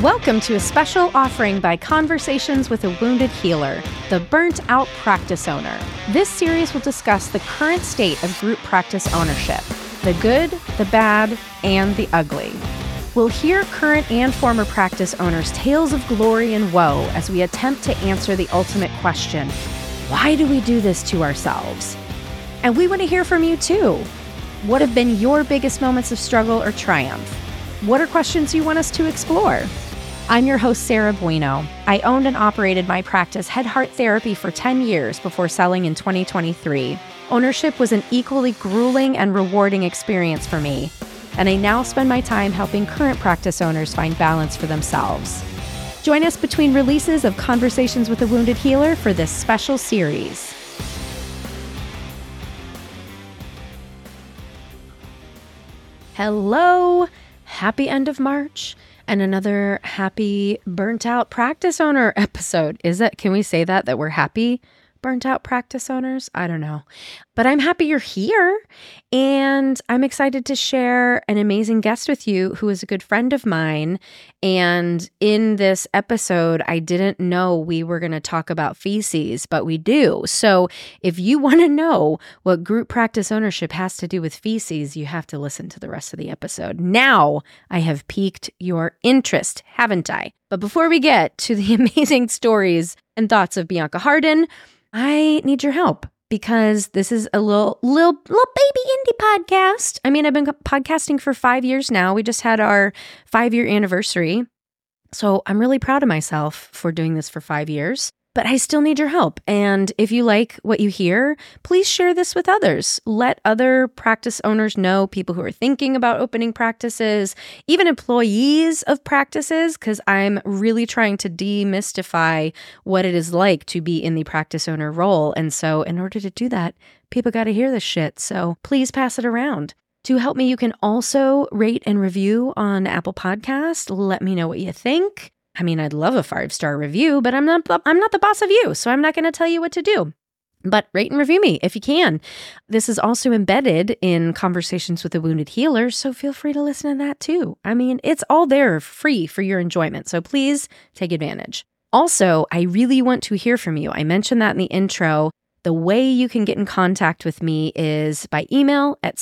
Welcome to a special offering by Conversations with a Wounded Healer, the Burnt Out Practice Owner. This series will discuss the current state of group practice ownership, the good, the bad, and the ugly. We'll hear current and former practice owners' tales of glory and woe as we attempt to answer the ultimate question, why do we do this to ourselves? And we want to hear from you too. What have been your biggest moments of struggle or triumph? What are questions you want us to explore? I'm your host, Sarah Bueno. I owned and operated my practice, Head Heart Therapy, for 10 years before selling in 2023. Ownership was an equally grueling and rewarding experience for me, and I now spend my time helping current practice owners find balance for themselves. Join us between releases of Conversations with a Wounded Healer for this special series. Hello! Happy end of March and another happy burnt out practice owner episode. Can we say that we're happy burnt out practice owners? I don't know. But I'm happy you're here, and I'm excited to share an amazing guest with you who is a good friend of mine. And in this episode, I didn't know we were going to talk about feces, but we do. So if you want to know what group practice ownership has to do with feces, you have to listen to the rest of the episode. Now I have piqued your interest, haven't I? But before we get to the amazing stories and thoughts of Bianca Harden, I need your help because this is a little baby indie podcast. I mean, I've been podcasting for 5 years now. We just had our 5-year anniversary. So I'm really proud of myself for doing this for 5 years, but I still need your help. And if you like what you hear, please share this with others. Let other practice owners know, people who are thinking about opening practices, even employees of practices, because I'm really trying to demystify what it is like to be in the practice owner role. And so in order to do that, people got to hear this shit. So please pass it around. To help me, you can also rate and review on Apple Podcast. Let me know what you think. I mean, I'd love a 5-star review, but I'm not the boss of you, so I'm not going to tell you what to do. But rate and review me if you can. This is also embedded in Conversations with a Wounded Healer, so feel free to listen to that too. I mean, it's all there free for your enjoyment, so please take advantage. Also, I really want to hear from you. I mentioned that in the intro. The way you can get in contact with me is by email at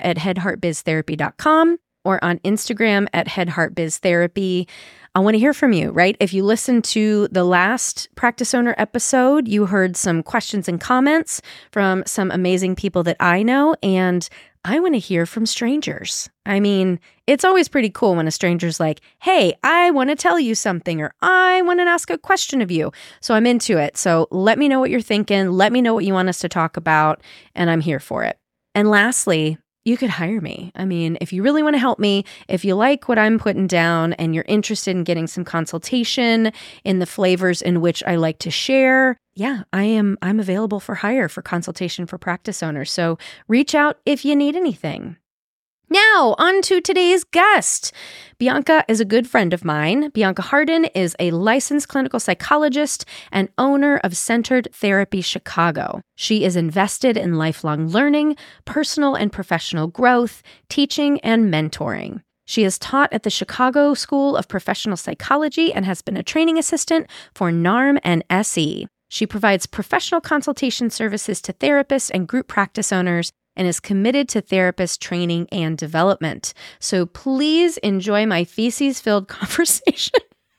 sarah@headheartbiztherapy.com or on Instagram at headheartbiztherapy. I want to hear from you, right? If you listened to the last practice owner episode, you heard some questions and comments from some amazing people that I know, and I want to hear from strangers. I mean, it's always pretty cool when a stranger's like, hey, I want to tell you something, or I want to ask a question of you. So I'm into it. So let me know what you're thinking. Let me know what you want us to talk about, and I'm here for it. And lastly, you could hire me. I mean, if you really want to help me, if you like what I'm putting down and you're interested in getting some consultation in the flavors in which I like to share, I'm available for hire for consultation for practice owners. So reach out if you need anything. Now, on to today's guest. Bianca is a good friend of mine. Bianca Harden is a licensed clinical psychologist and owner of Centered Therapy Chicago. She is invested in lifelong learning, personal and professional growth, teaching, and mentoring. She has taught at the Chicago School of Professional Psychology and has been a training assistant for NARM and SE. She provides professional consultation services to therapists and group practice owners and is committed to therapist training and development. So please enjoy my feces-filled conversation.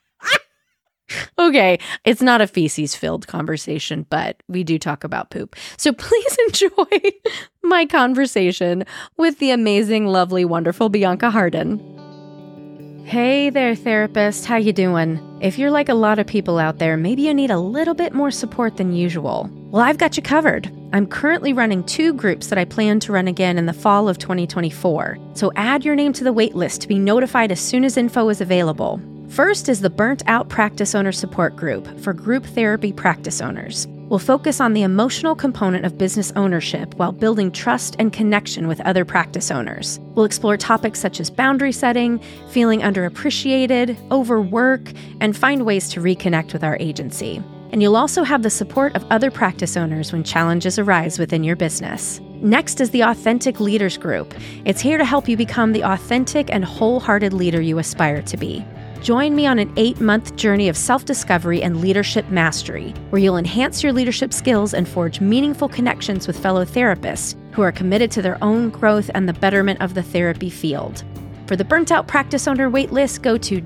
Okay, it's not a feces-filled conversation, but we do talk about poop. So please enjoy my conversation with the amazing, lovely, wonderful Bianca Harden. Hey there, therapist. How you doing? If you're like a lot of people out there, maybe you need a little bit more support than usual. Well, I've got you covered. I'm currently running 2 groups that I plan to run again in the fall of 2024. So add your name to the wait list to be notified as soon as info is available. First is the Burnt Out Practice Owner Support Group for group therapy practice owners. We'll focus on the emotional component of business ownership while building trust and connection with other practice owners. We'll explore topics such as boundary setting, feeling underappreciated, overwork, and find ways to reconnect with our agency. And you'll also have the support of other practice owners when challenges arise within your business. Next is the Authentic Leaders Group. It's here to help you become the authentic and wholehearted leader you aspire to be. Join me on an 8-month journey of self-discovery and leadership mastery, where you'll enhance your leadership skills and forge meaningful connections with fellow therapists who are committed to their own growth and the betterment of the therapy field. For the Burnt Out Practice Owner waitlist, go to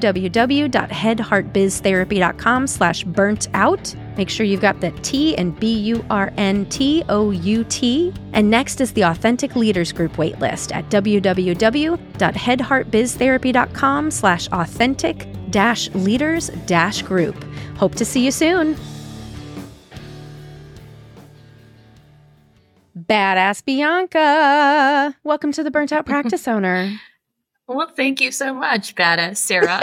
www.headheartbiztherapy.com/burnt-out. Make sure you've got the T and BURNTOUT. And next is the Authentic Leaders Group waitlist at www.headheartbiztherapy.com/authentic-leaders-group. Hope to see you soon. Badass Bianca, welcome to the Burnt Out Practice Owner. Well, thank you so much, Badass Sarah.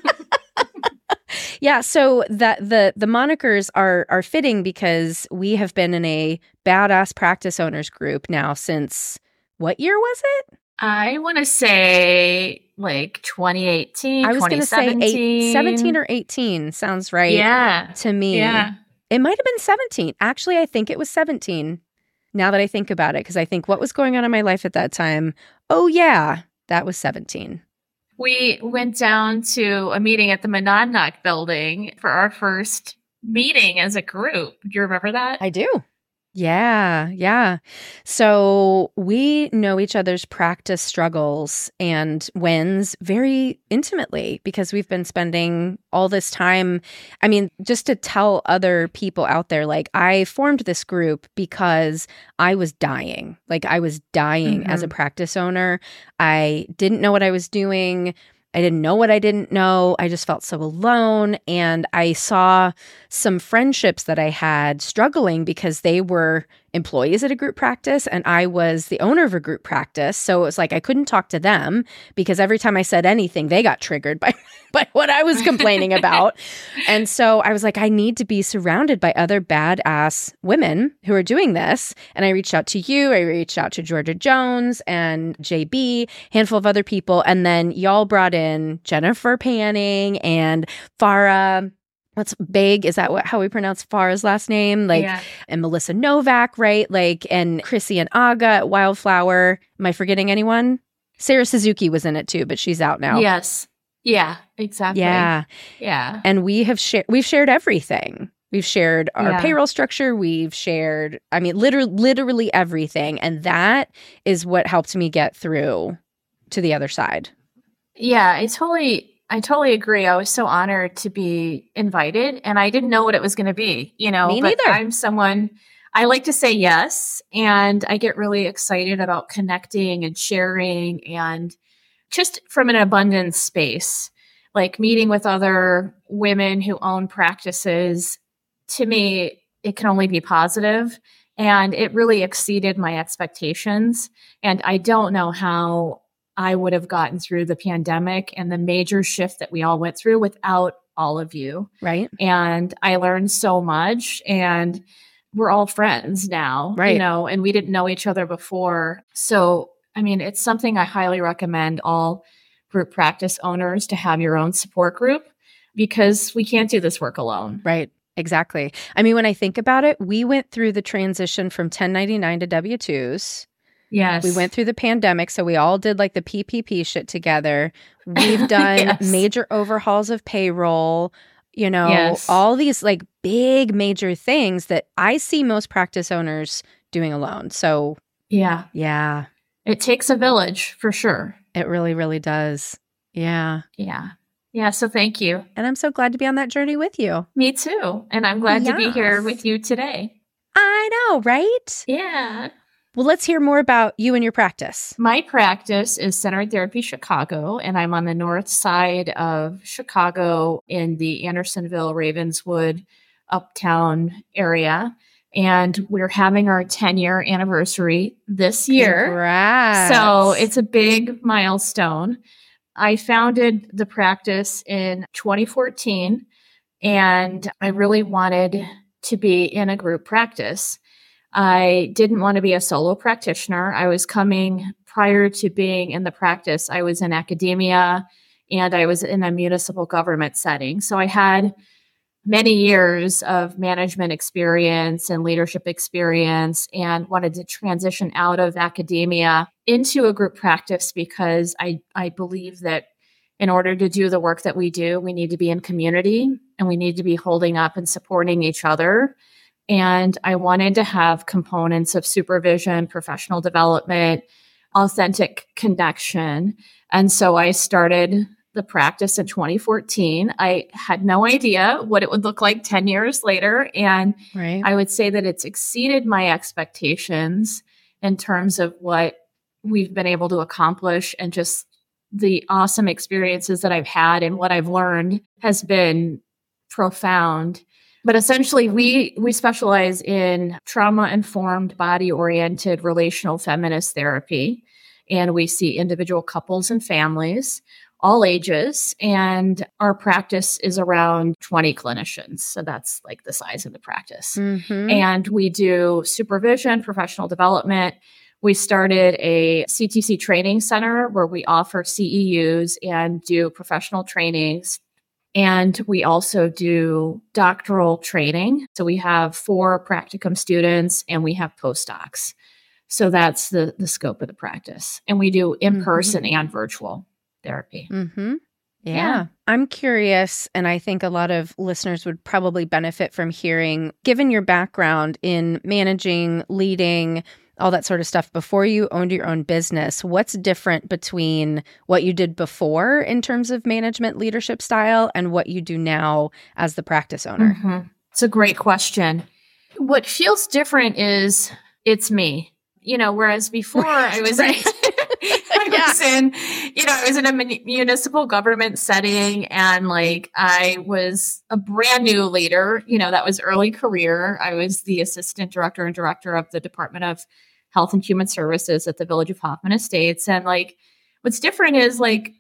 Yeah, so that the monikers are fitting because we have been in a Badass Practice Owners group now since, what year was it? I want to say like 2018, I was going to say 17 or 18 sounds right to me. Yeah. It might have been 17. Actually, I think it was 17 now that I think about it, because I think what was going on in my life at that time, oh yeah, that was 17. We went down to a meeting at the Monadnock building for our first meeting as a group. Do you remember that? I do. Yeah. So we know each other's practice struggles and wins very intimately because we've been spending all this time. I mean, just to tell other people out there, like, I formed this group because I was dying. Like, I was dying as a practice owner. I didn't know what I was doing. I didn't know what I didn't know. I just felt so alone. And I saw some friendships that I had struggling because they were employees at a group practice and I was the owner of a group practice. So it was like I couldn't talk to them because every time I said anything, they got triggered by what I was complaining about. And so I was like, I need to be surrounded by other badass women who are doing this. And I reached out to you. I reached out to Georgia Jones and JB, handful of other people. And then y'all brought in Jennifer Panning and Farah. What's Big? Is that how we pronounce Farah's last name? And Melissa Novak, right? And Chrissy and Aga at Wildflower. Am I forgetting anyone? Sarah Suzuki was in it too, but she's out now. Yes. Yeah, exactly. Yeah. And we've shared everything. We've shared our payroll structure. We've shared, literally everything. And that is what helped me get through to the other side. Yeah, I totally agree. I was so honored to be invited and I didn't know what it was going to be, Me neither. I'm someone, I like to say yes. And I get really excited about connecting and sharing and just from an abundance space, like meeting with other women who own practices. To me, it can only be positive, and it really exceeded my expectations. And I don't know how I would have gotten through the pandemic and the major shift that we all went through without all of you. Right. And I learned so much, and we're all friends now, right. And we didn't know each other before. So, it's something I highly recommend all group practice owners to have your own support group because we can't do this work alone. Right. Exactly. When I think about it, we went through the transition from 1099 to W-2s. Yes. We went through the pandemic, so we all did the PPP shit together. We've done major overhauls of payroll, all these big major things that I see most practice owners doing alone. So yeah. It takes a village for sure. It really, really does. Yeah. Yeah. So thank you. And I'm so glad to be on that journey with you. Me too. And I'm glad to be here with you today. I know, right? Yeah. Well, let's hear more about you and your practice. My practice is Centered Therapy Chicago, and I'm on the north side of Chicago in the Andersonville, Ravenswood, Uptown area. And we're having our 10-year anniversary this year. Congrats. So it's a big milestone. I founded the practice in 2014, and I really wanted to be in a group practice. I didn't want to be a solo practitioner. I was prior to being in the practice, I was in academia and I was in a municipal government setting. So I had many years of management experience and leadership experience and wanted to transition out of academia into a group practice because I believe that in order to do the work that we do, we need to be in community and we need to be holding up and supporting each other. And I wanted to have components of supervision, professional development, authentic connection. And so I started the practice in 2014. I had no idea what it would look like 10 years later. And Right. I would say that it's exceeded my expectations in terms of what we've been able to accomplish, and just the awesome experiences that I've had and what I've learned has been profound. But essentially, we specialize in trauma-informed, body-oriented, relational feminist therapy. And we see individual couples and families, all ages. And our practice is around 20 clinicians. So that's like the size of the practice. Mm-hmm. And we do supervision, professional development. We started a CTC training center where we offer CEUs and do professional trainings. And we also do doctoral training. So we have 4 practicum students and we have postdocs. So that's the scope of the practice. And we do in-person and virtual therapy. Mm-hmm. Yeah. I'm curious, and I think a lot of listeners would probably benefit from hearing, given your background in managing, leading, all that sort of stuff before you owned your own business, what's different between what you did before in terms of management leadership style and what you do now as the practice owner? Mm-hmm. It's a great question. What feels different is it's me. Whereas before I was I was in a municipal government setting, and I was a brand new leader, that was early career. I was the assistant director and director of the Department of Health and Human Services at the Village of Hoffman Estates. And what's different is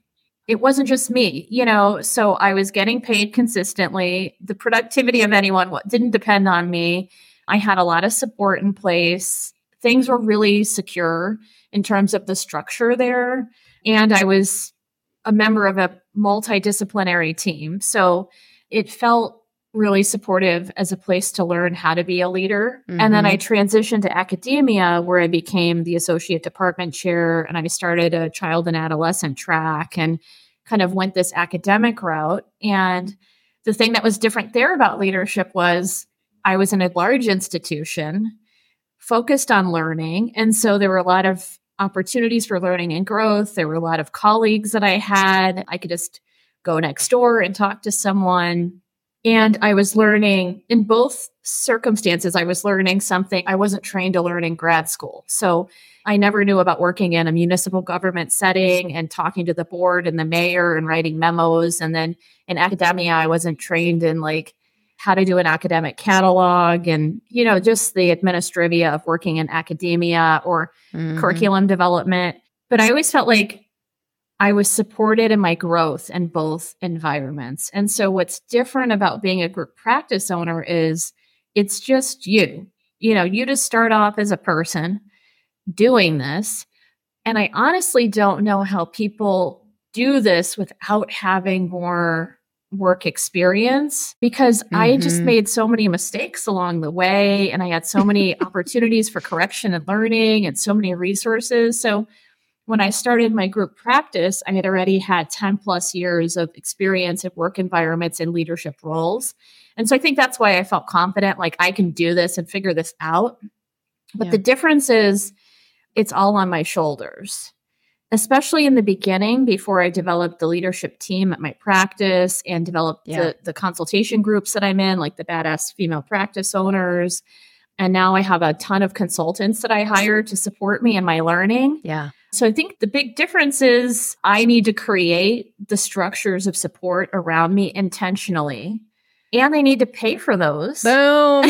it wasn't just me, so I was getting paid consistently. The productivity of anyone didn't depend on me. I had a lot of support in place. Things were really secure in terms of the structure there. And I was a member of a multidisciplinary team. So it felt really supportive as a place to learn how to be a leader. Mm-hmm. And then I transitioned to academia, where I became the associate department chair, and I started a child and adolescent track and kind of went this academic route. And the thing that was different there about leadership was I was in a large institution focused on learning. And so there were a lot of opportunities for learning and growth. There were a lot of colleagues that I had. I could just go next door and talk to someone. And I was learning in both circumstances. I was learning something I wasn't trained to learn in grad school. So I never knew about working in a municipal government setting and talking to the board and the mayor and writing memos. And then in academia, I wasn't trained in how to do an academic catalog and, just the administrivia of working in academia or curriculum development. But I always felt like I was supported in my growth in both environments. And so what's different about being a group practice owner is it's just you. You just start off as a person doing this. And I honestly don't know how people do this without having more work experience, because I just made so many mistakes along the way, and I had so many opportunities for correction and learning and so many resources. So when I started my group practice, I had already had 10 plus years of experience in work environments and leadership roles. And so I think that's why I felt confident, I can do this and figure this out. But the difference is it's all on my shoulders. Especially in the beginning, before I developed the leadership team at my practice and developed the consultation groups that I'm in, like the Badass Female Practice Owners. And now I have a ton of consultants that I hire to support me in my learning. Yeah. So I think the big difference is I need to create the structures of support around me intentionally. And I need to pay for those. Boom.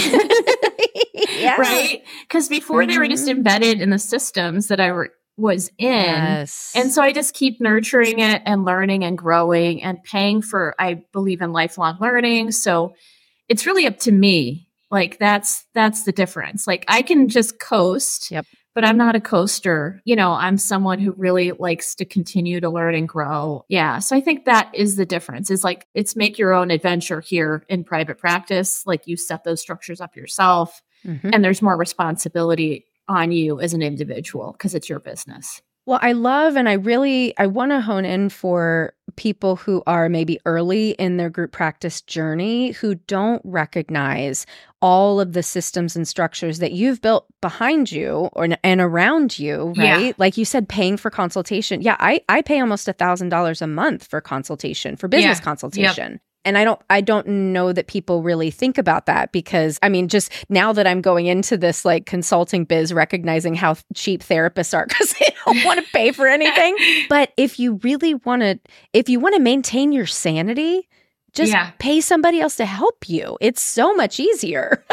Right? Because before they were just embedded in the systems that I was in. Yes. And so I just keep nurturing it and learning and growing and paying for, I believe in lifelong learning. So it's really up to me. That's the difference. I can just coast, but I'm not a coaster. I'm someone who really likes to continue to learn and grow. Yeah. So I think that is the difference. It's make your own adventure here in private practice. You set those structures up yourself, and there's more responsibility on you as an individual because it's your business. Well, I love and I want to hone in for people who are maybe early in their group practice journey who don't recognize all of the systems and structures that you've built behind you and around you, right? Yeah. Like you said, paying for consultation. Yeah, I pay almost $1,000 a month for consultation, for business consultation. Yep. And I don't know that people really think about that because, I mean, just now that I'm going into this like consulting biz, recognizing how cheap therapists are because they don't want to pay for anything. But if you want to maintain your sanity, just pay somebody else to help you. It's so much easier.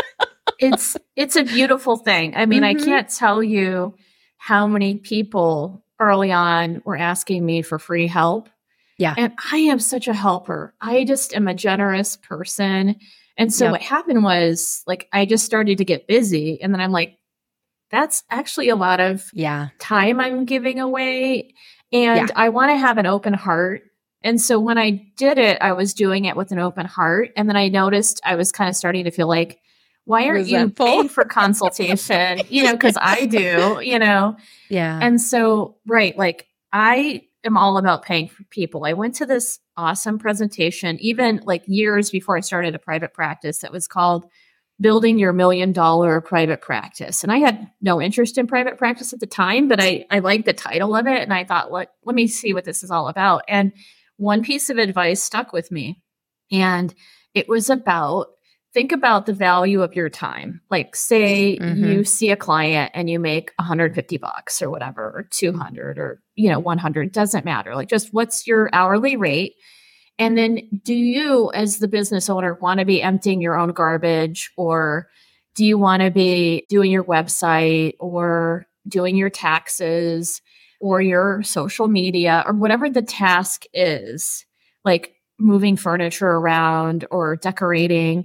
It's a beautiful thing. I mean, I can't tell you how many people early on were asking me for free help. Yeah. And I am such a helper. I just am a generous person. And so what happened was like, I just started to get busy. And then I'm like, that's actually a lot of time I'm giving away. And I want to have an open heart. And so when I did it, I was doing it with an open heart. And then I noticed I was kind of starting to feel like, why aren't you paying for consultation? Because I do, Yeah. And so, like I am all about paying for people. I went to this awesome presentation, even like years before I started a private practice that was called Building Your $1 Million Private Practice. And I had no interest in private practice at the time, but I liked the title of it. And I thought, let me see what this is all about. And one piece of advice stuck with me. And it was about, think about the value of your time. Like say you see a client and you make $150 or whatever, or 200 or, 100, doesn't matter. Like just what's your hourly rate? And then do you as the business owner want to be emptying your own garbage, or do you want to be doing your website or doing your taxes or your social media or whatever the task is, like moving furniture around or decorating?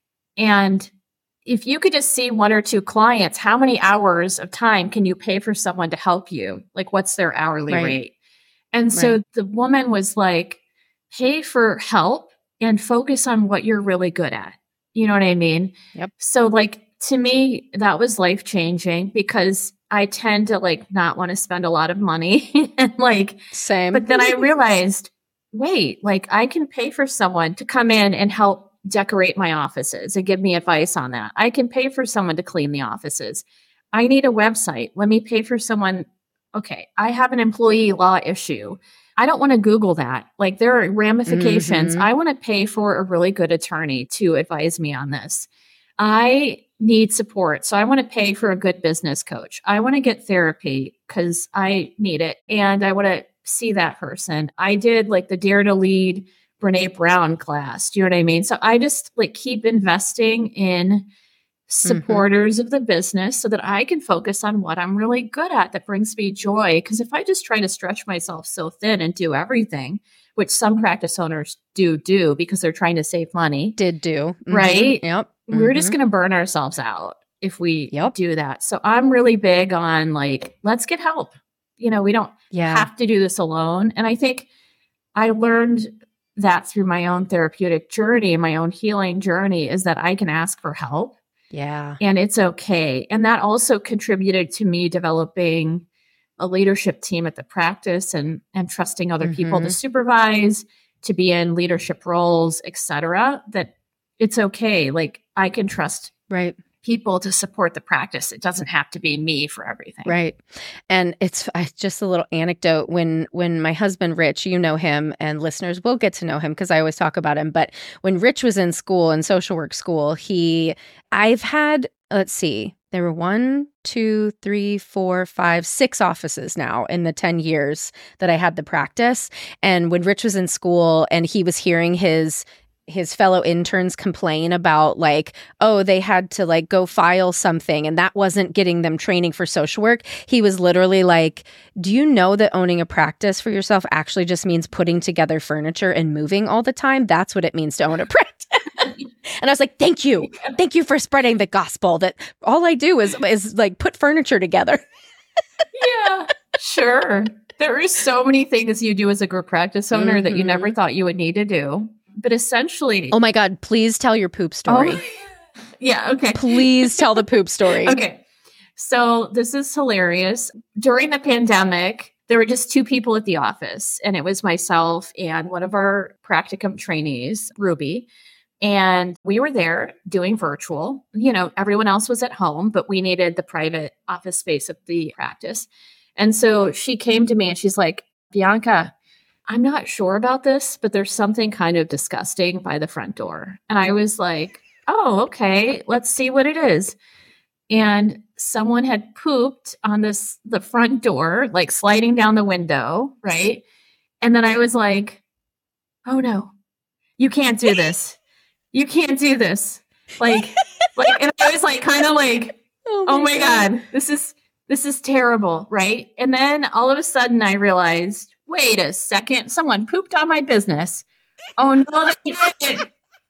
And if you could just see one or two clients, how many hours of time can you pay for someone to help you? Like, what's their hourly rate? And so the woman was like, pay for help and focus on what you're really good at. You know what I mean? Yep. So like, to me, that was life-changing because I tend to like not want to spend a lot of money and like, same. But then I realized, wait, like I can pay for someone to come in and help decorate my offices and give me advice on that. I can pay for someone to clean the offices. I need a website. Let me pay for someone. Okay, I have an employee law issue. I don't want to Google that. Like there are ramifications. I want to pay for a really good attorney to advise me on this. I need support. So I want to pay for a good business coach. I want to get therapy because I need it. And I want to see that person. I did like the Dare to Lead Brene Brown class. Do you know what I mean? So I just like keep investing in supporters of the business so that I can focus on what I'm really good at that brings me joy. Because if I just try to stretch myself so thin and do everything, which some practice owners do because they're trying to save money. Right? Yep. We're just going to burn ourselves out if we do that. So I'm really big on like, let's get help. We don't have to do this alone. And I think I learned that through my own therapeutic journey, my own healing journey, is that I can ask for help. Yeah. And it's okay. And that also contributed to me developing a leadership team at the practice and trusting other people to supervise, to be in leadership roles, etc. That it's okay. Like I can trust people to support the practice. It doesn't have to be me for everything. Right. And it's just a little anecdote. When my husband, Rich, you know him and listeners will get to know him because I always talk about him. But when Rich was in school, in social work school, I've had, let's see, there were 1, 2, 3, 4, 5, 6 offices now in the 10 years that I had the practice. And when Rich was in school and he was hearing his fellow interns complain about like, oh, they had to like go file something and that wasn't getting them training for social work. He was literally like, do you know that owning a practice for yourself actually just means putting together furniture and moving all the time? That's what it means to own a practice. And I was like, thank you. Thank you for spreading the gospel that all I do is like put furniture together. Yeah, sure. There are so many things you do as a group practice owner that you never thought you would need to do. But essentially... Oh my God, please tell your poop story. Yeah, okay. Please tell the poop story. Okay. So this is hilarious. During the pandemic, there were just two people at the office, and it was myself and one of our practicum trainees, Ruby. And we were there doing virtual. Everyone else was at home, but we needed the private office space at the practice. And so she came to me and she's like, Bianca, I'm not sure about this, but there's something kind of disgusting by the front door. And I was like, oh, okay, let's see what it is. And someone had pooped on the front door, like sliding down the window, right? And then I was like, oh no, you can't do this. You can't do this. And I was like, kind of like, oh my God, this is terrible, right? And then all of a sudden I realized, wait a second, someone pooped on my business. Oh no, they didn't.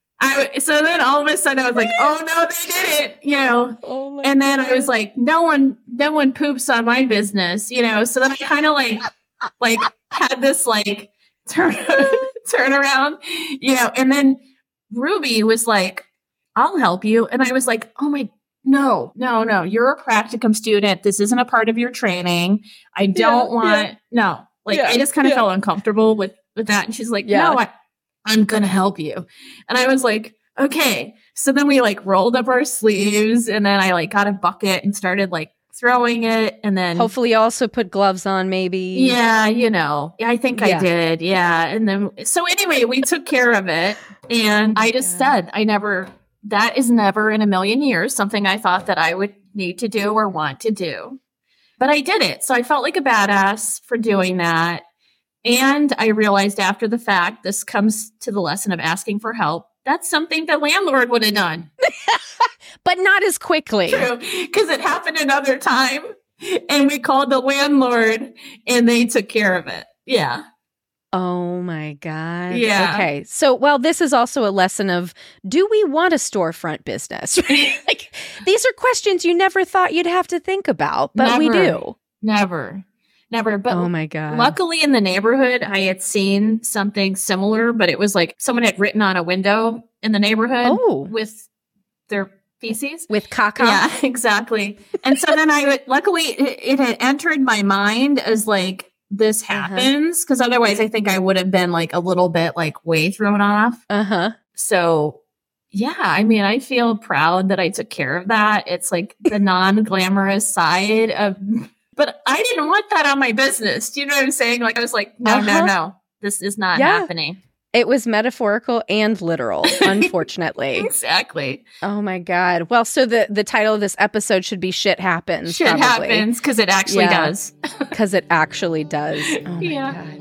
So then all of a sudden I was like, oh no, they didn't, and then I was like, no one poops on my business, so then I kind of like had this like turn around, and then Ruby was like, I'll help you. And I was like, oh my, no, you're a practicum student. This isn't a part of your training. I don't want, no, I just kind of felt uncomfortable with that. And she's like, no, I'm going to help you. And I was like, okay. So then we like rolled up our sleeves and then I like got a bucket and started like throwing it. And then hopefully you also put gloves on maybe. Yeah. I think I did. Yeah. And then, so anyway, we took care of it. And I just said, that is never in a million years something I thought that I would need to do or want to do. But I did it. So I felt like a badass for doing that. And I realized after the fact, this comes to the lesson of asking for help. That's something the landlord would have done. But not as quickly. True, because it happened another time. And we called the landlord and they took care of it. Yeah. Oh my God. Yeah. Okay. So, well, this is also a lesson of, do we want a storefront business? Like, these are questions you never thought you'd have to think about, but we do. Never. But oh my God. Luckily in the neighborhood, I had seen something similar, but it was like someone had written on a window in the neighborhood with their feces. With caca. Yeah, exactly. And so then luckily it had entered my mind as like, this happens, because otherwise I think I would have been like a little bit like way thrown off. So yeah, I mean, I feel proud that I took care of that. It's like the non-glamorous side of, but I didn't want that on my business. Do you know what I'm saying? Like I was like, no, this is not happening. It was metaphorical and literal, unfortunately. Exactly. Oh my God. Well, so the title of this episode should be Shit Happens. Shit happens, because it actually does. Because it actually does. Oh my God.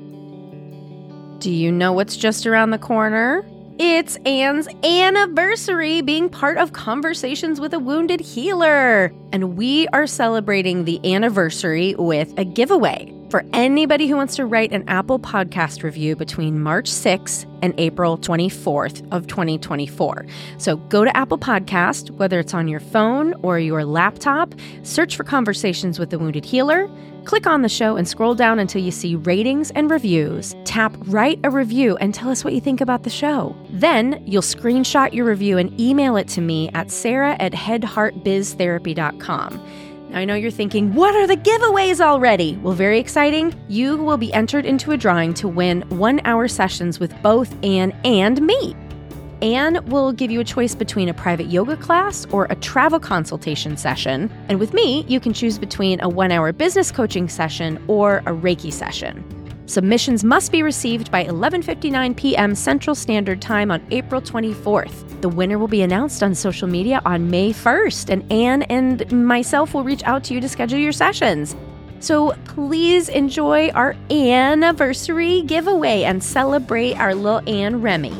Do you know what's just around the corner? It's Anne's anniversary being part of Conversations with a Wounded Healer. And we are celebrating the anniversary with a giveaway for anybody who wants to write an Apple Podcast review between March 6th and April 24th of 2024. So go to Apple Podcast, whether it's on your phone or your laptop, search for Conversations with the Wounded Healer, click on the show and scroll down until you see ratings and reviews. Tap Write a Review and tell us what you think about the show. Then you'll screenshot your review and email it to me at sarah@headheartbiztherapy.com. Now, I know you're thinking, what are the giveaways already? Well, very exciting. You will be entered into a drawing to win 1-hour sessions with both Anne and me. Anne will give you a choice between a private yoga class or a travel consultation session. And with me, you can choose between a 1-hour business coaching session or a Reiki session. Submissions must be received by 11:59 p.m. Central Standard Time on April 24th. The winner will be announced on social media on May 1st, and Anne and myself will reach out to you to schedule your sessions. So please enjoy our anniversary giveaway and celebrate our little Anne Remy.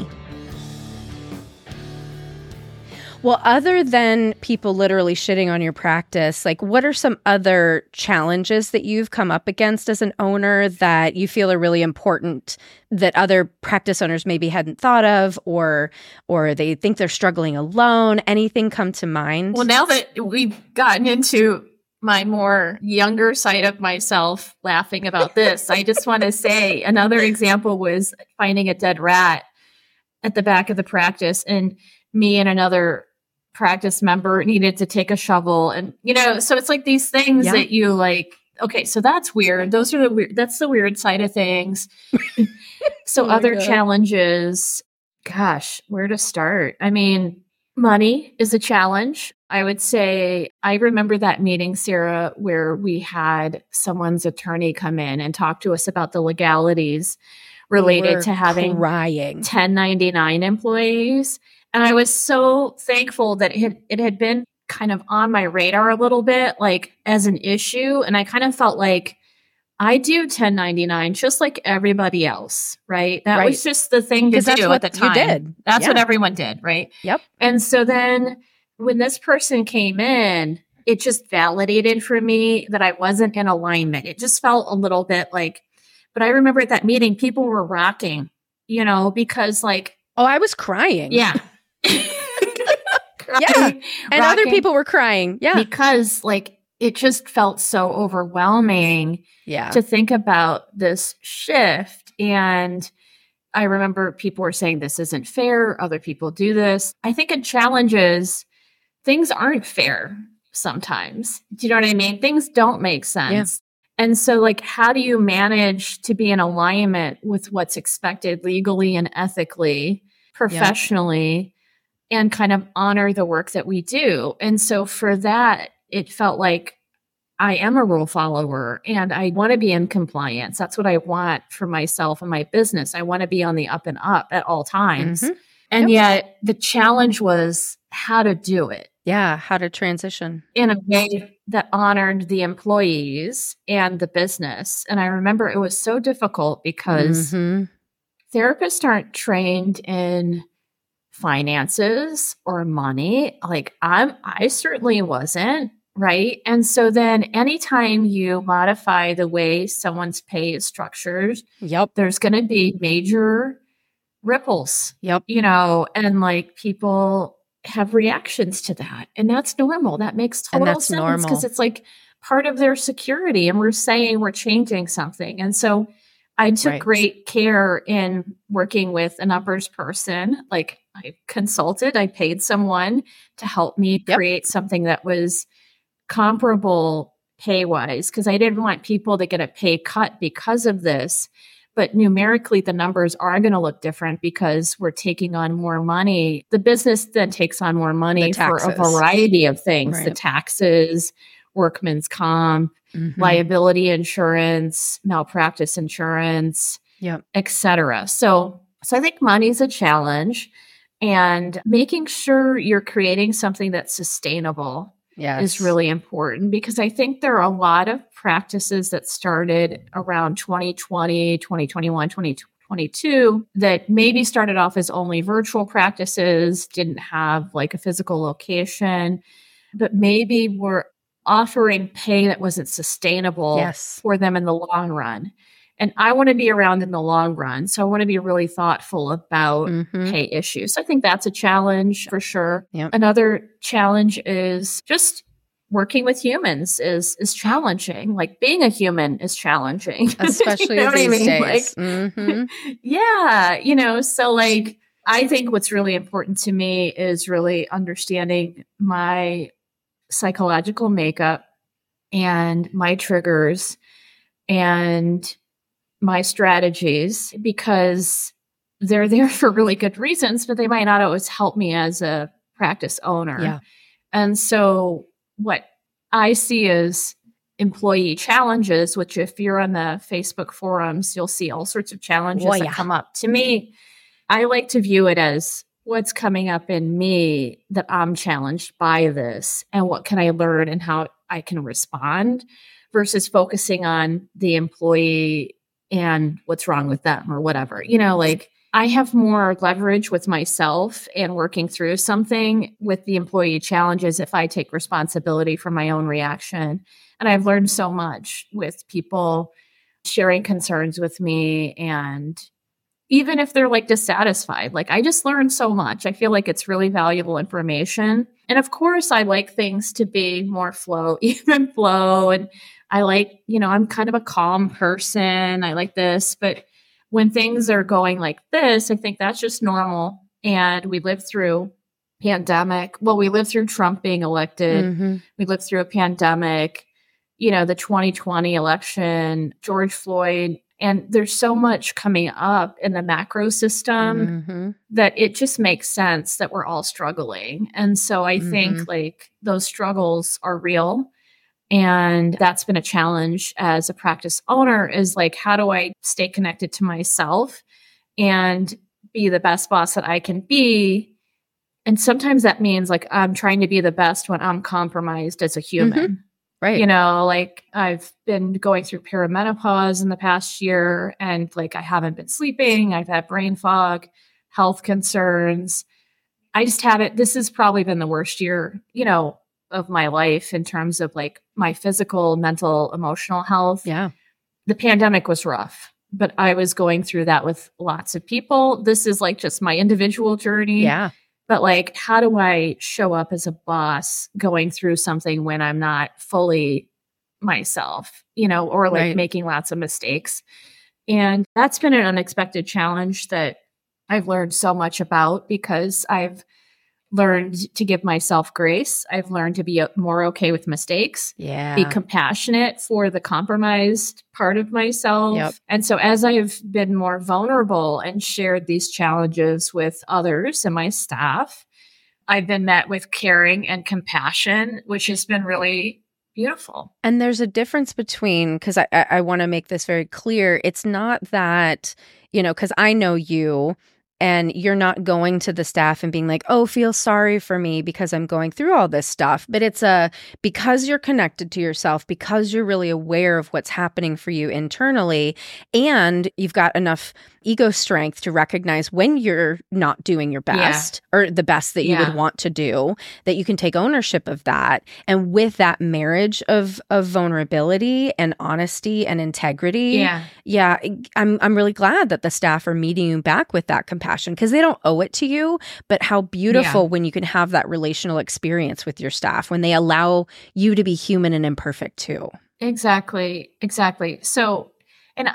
Well, other than people literally shitting on your practice, like what are some other challenges that you've come up against as an owner that you feel are really important that other practice owners maybe hadn't thought of, or they think they're struggling alone? Anything come to mind? Well, now that we've gotten into my more younger side of myself laughing about this, I just want to say another example was finding a dead rat at the back of the practice, and me and another practice member needed to take a shovel. And, so it's like these things that you like Okay, so that's weird. Those are that's the weird side of things. So Oh my other God. challenges, gosh, where to start? I mean, money is a challenge. I would say I remember that meeting, Sarah, where we had someone's attorney come in and talk to us about the legalities related to having crying 1099 employees. And I was so thankful that it had been kind of on my radar a little bit, like as an issue. And I kind of felt like I do 1099 just like everybody else, right? That was just the thing to do at the time. You did. That's what everyone did, right? Yep. And so then when this person came in, it just validated for me that I wasn't in alignment. It just felt a little bit like, but I remember at that meeting, people were rocking, because like, oh, I was crying. Yeah. Yeah. And other people were crying. Yeah. Because like it just felt so overwhelming to think about this shift. And I remember people were saying this isn't fair. Other people do this. I think in challenges, things aren't fair sometimes. Do you know what I mean? Things don't make sense. Yeah. And so like, how do you manage to be in alignment with what's expected legally and ethically, professionally, and kind of honor the work that we do? And so for that, it felt like I am a rule follower and I want to be in compliance. That's what I want for myself and my business. I want to be on the up and up at all times. Mm-hmm. And yet the challenge was how to do it. Yeah, how to transition in a way that honored the employees and the business. And I remember it was so difficult because therapists aren't trained in finances or money. Like I certainly wasn't, right? And so then anytime you modify the way someone's pay is structured, there's going to be major ripples, and like people have reactions to that. And that's normal. That makes total sense because it's like part of their security. And we're saying we're changing something. And so I took great care in working with a numbers person. Like I consulted, I paid someone to help me create something that was comparable pay wise, because I didn't want people to get a pay cut because of this. But numerically, the numbers are going to look different because we're taking on more money. The business then takes on more money for a variety of things, the taxes, workman's comp, liability insurance, malpractice insurance, et cetera. So I think money's a challenge, and making sure you're creating something that's sustainable is really important, because I think there are a lot of practices that started around 2020, 2021, 2022 that maybe started off as only virtual practices, didn't have like a physical location, but maybe were offering pay that wasn't sustainable for them in the long run. And I want to be around in the long run. So I want to be really thoughtful about pay issues. So I think that's a challenge for sure. Another challenge is just working with humans is challenging. Like being a human is challenging. Especially these days. Like, so like, I think what's really important to me is really understanding my psychological makeup and my triggers and my strategies, because they're there for really good reasons, but they might not always help me as a practice owner. Yeah. And so what I see is employee challenges, which if you're on the Facebook forums, you'll see all sorts of challenges that come up. To me, I like to view it as what's coming up in me that I'm challenged by this, and what can I learn and how I can respond, versus focusing on the employee and what's wrong with them or whatever. Like I have more leverage with myself and working through something with the employee challenges if I take responsibility for my own reaction. And I've learned so much with people sharing concerns with me, and even if they're like dissatisfied, like I just learned so much. I feel like it's really valuable information. And of course, I like things to be more even flow. And I like, I'm kind of a calm person. I like this. But when things are going like this, I think that's just normal. And we lived through pandemic. Well, we lived through Trump being elected. We lived through a pandemic. the 2020 election, George Floyd, and there's so much coming up in the macro system that it just makes sense that we're all struggling. And so I think like those struggles are real. And that's been a challenge as a practice owner, is like, how do I stay connected to myself and be the best boss that I can be? And sometimes that means like I'm trying to be the best when I'm compromised as a human. Right. Like I've been going through perimenopause in the past year, and like I haven't been sleeping. I've had brain fog, health concerns. I just haven't. This has probably been the worst year, of my life in terms of like my physical, mental, emotional health. Yeah. The pandemic was rough, but I was going through that with lots of people. This is like just my individual journey. Yeah. But like, how do I show up as a boss going through something when I'm not fully myself, or like making lots of mistakes? And that's been an unexpected challenge that I've learned so much about, because I've learned to give myself grace. I've learned to be more okay with mistakes, be compassionate for the compromised part of myself. Yep. And so as I've been more vulnerable and shared these challenges with others and my staff, I've been met with caring and compassion, which has been really beautiful. And there's a difference between, because I want to make this very clear, it's not that, because I know you, and you're not going to the staff and being like, oh, feel sorry for me because I'm going through all this stuff. But it's because you're connected to yourself, because you're really aware of what's happening for you internally, and you've got enough ego strength to recognize when you're not doing your best or the best that you would want to do, that you can take ownership of that. And with that marriage of vulnerability and honesty and integrity, I'm really glad that the staff are meeting you back with that compassion, because they don't owe it to you. But how beautiful when you can have that relational experience with your staff, when they allow you to be human and imperfect too. Exactly. So, and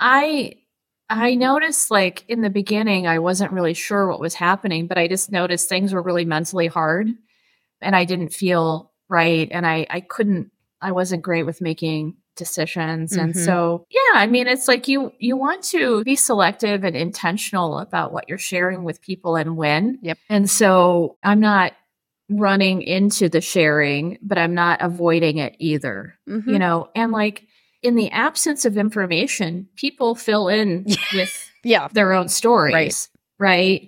I noticed, like, in the beginning, I wasn't really sure what was happening, but I just noticed things were really mentally hard, and I didn't feel right. And I wasn't great with making decisions. And so, it's like you want to be selective and intentional about what you're sharing with people and when. Yep. And so I'm not running into the sharing, but I'm not avoiding it either, and like, in the absence of information, people fill in with their own stories, right?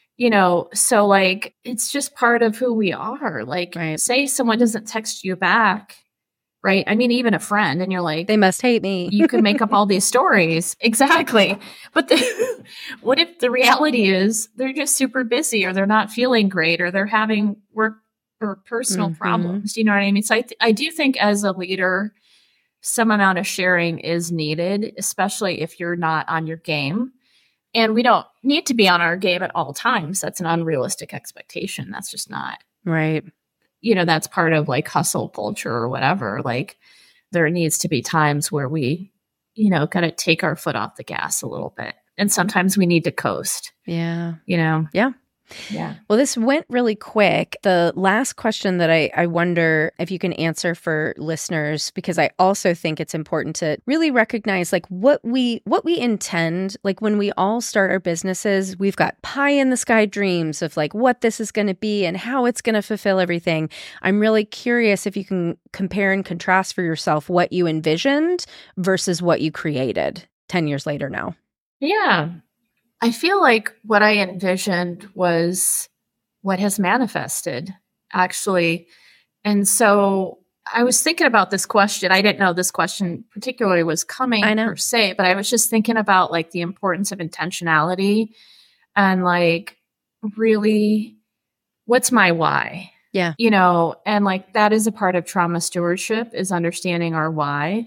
So like, it's just part of who we are. Like, say someone doesn't text you back, right? I mean, even a friend, and you're like, they must hate me. You can make up all these stories. Exactly. But what if the reality is they're just super busy, or they're not feeling great, or they're having work or personal problems? You know what I mean? So I do think as a leader, some amount of sharing is needed, especially if you're not on your game. And we don't need to be on our game at all times. That's an unrealistic expectation. That's just not. Right. That's part of like hustle culture or whatever. Like, there needs to be times where we, got to take our foot off the gas a little bit. And sometimes we need to coast. Yeah. Yeah. Yeah. Well, this went really quick. The last question that I wonder if you can answer for listeners, because I also think it's important to really recognize like what we intend. Like, when we all start our businesses, we've got pie in the sky dreams of like what this is going to be and how it's going to fulfill everything. I'm really curious if you can compare and contrast for yourself what you envisioned versus what you created 10 years later now. Yeah. I feel like what I envisioned was what has manifested, actually. And so I was thinking about this question. I didn't know this question particularly was coming per se, but I was just thinking about like the importance of intentionality and like, really, what's my why? Yeah. And like, that is a part of trauma stewardship, is understanding our why.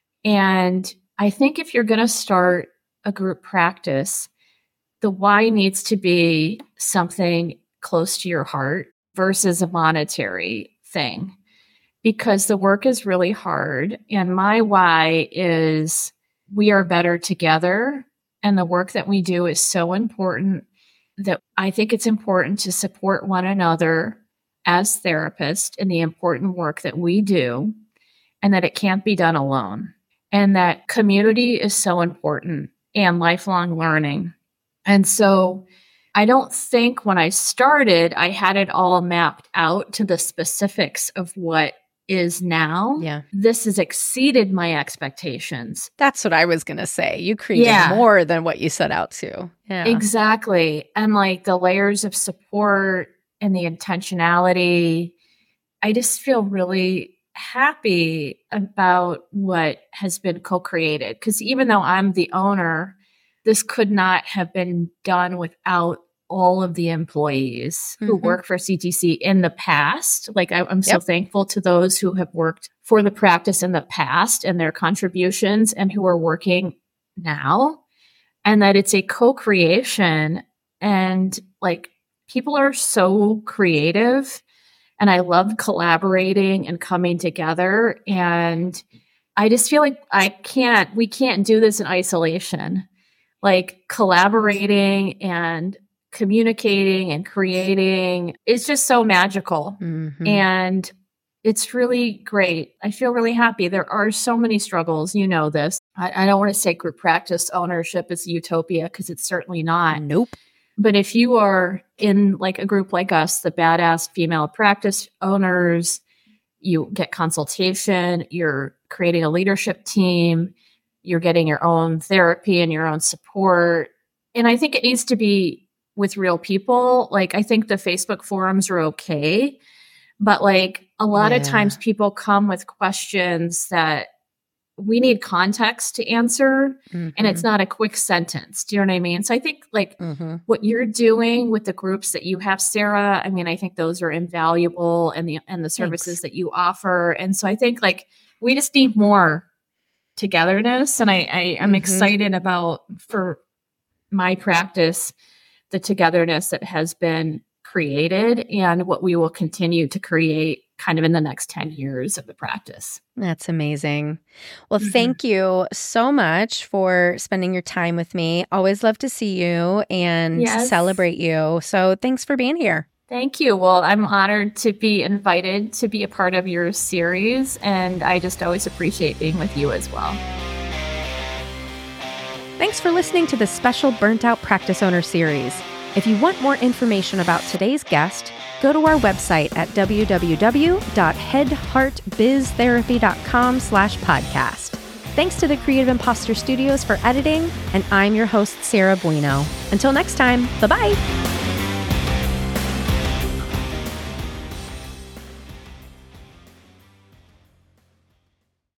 And I think if you're going to start a group practice, the why needs to be something close to your heart versus a monetary thing, because the work is really hard. And my why is we are better together. And the work that we do is so important that I think it's important to support one another as therapists in the important work that we do. and that it can't be done alone, and that community is so important and lifelong learning. And so I don't think when I started, I had it all mapped out to the specifics of what is now. Yeah. This has exceeded my expectations. That's what I was going to say. You created more than what you set out to. Yeah. Exactly. And like the layers of support and the intentionality, I just feel really happy about what has been co-created. Because even though I'm the owner, this could not have been done without all of the employees who work for CTC in the past. Like I'm so thankful to those who have worked for the practice in the past and their contributions and who are working now, and that it's a co-creation, and like people are so creative, and I love collaborating and coming together. And I just feel like we can't do this in isolation. Like collaborating and communicating and creating is just so magical. And it's really great. I feel really happy. There are so many struggles. You know this. I don't want to say group practice ownership is utopia, because it's certainly not. Nope. But if you are in like a group like us, the badass female practice owners, you get consultation, you're creating a leadership team, you're getting your own therapy and your own support. And I think it needs to be with real people. Like, I think the Facebook forums are okay, but like a lot of times people come with questions that we need context to answer, and it's not a quick sentence. Do you know what I mean? So I think like what you're doing with the groups that you have, Sarah, I mean, I think those are invaluable, and the services that you offer. And so I think like we just need more togetherness. And I am excited about, for my practice, the togetherness that has been created and what we will continue to create kind of in the next 10 years of the practice. That's amazing. Well, thank you so much for spending your time with me. Always love to see you and celebrate you. So thanks for being here. Thank you. Well, I'm honored to be invited to be a part of your series, and I just always appreciate being with you as well. Thanks for listening to the special Burnt Out Practice Owner series. If you want more information about today's guest, go to our website at www.headheartbiztherapy.com/podcast. Thanks to the Creative Imposter Studios for editing, and I'm your host, Sarah Bueno. Until next time, bye-bye.